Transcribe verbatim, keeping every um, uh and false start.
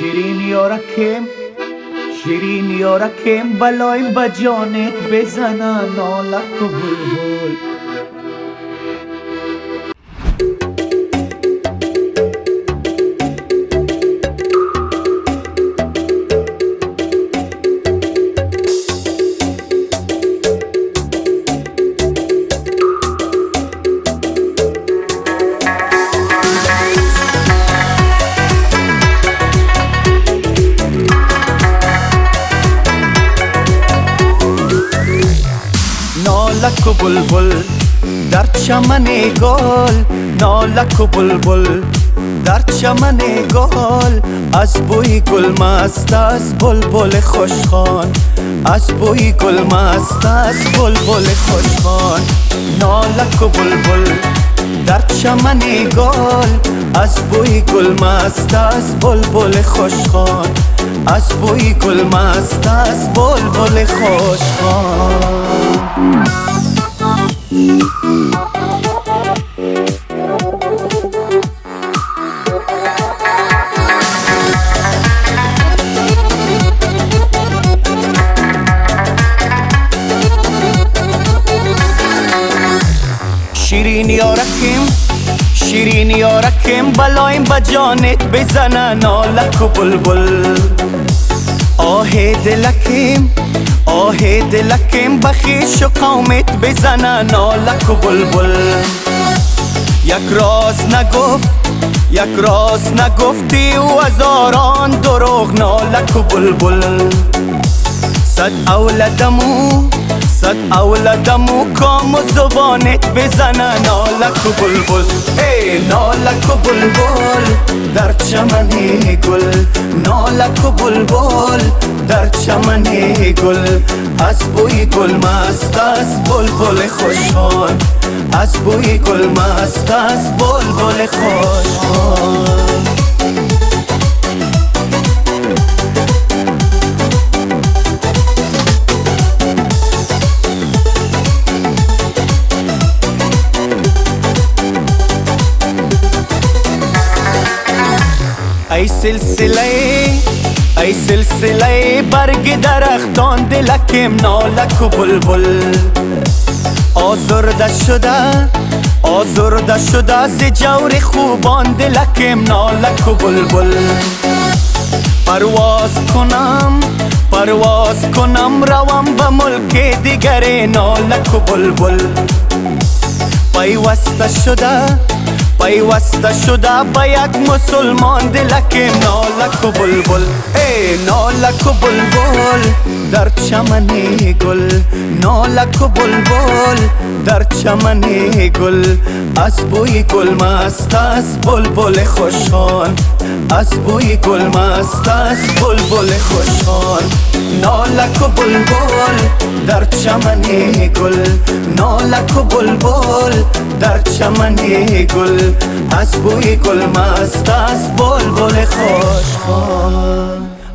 شیرین یارکم شیرین یارکم بلایم با جانت بزنن نالک و بلبل. نالک و بلبل در چمن گل، نالک و بلبل در چمن گل، از بوی گل مست است بلبل خوشخوان، از بوی گل مست است بلبل خوشخوان. نالک و بلبل در چمن گل، از بوی گل مست است بلبل خوشخوان، از بوی گل مست است بلبل خوشخوان. شیرین یارکم شیرین یارکم بلایم با جانت بزنن نالک و بلبل. آه دلکم آه دلکم بخیش و قومت بزنن نالک و بلبل. یک راز نگفت یک راز نگفتی و هزاران دروغ نالک و بلبل. صد اولادمو صد اولادمو کام و زبانت بزنن نالک و بلبل. ای نالک و بلبل در چمن گل، نالک و بلبل در چمن گل، از بوی گل مست است بلبل خوشخوان، از بوی گل مست است بلبل خوشخوان. ای سلسله ای سلسله برگ درختان دلکم نالک و بلبل. آزرده شده آزرده شده ز جور خوبان دلکم نالک و بلبل. پرواز کنم پرواز کنم روم به ملک دیگر نالک و بلبل. پیوسته شده پیوسته شده با یک مسلمان دلکم نالک و بلبل. ای نالک و بلبل در چمن گل، نالک و بلبل در چمن گل، از بوی گل مست است بلبل خوشخوان، از بوی گل مست است بلبل خوشخوان. نالک و بلبل در چمن گل، نالک و بلبل در چمن گل، از بوی گل مست است بلبل خوشخوان.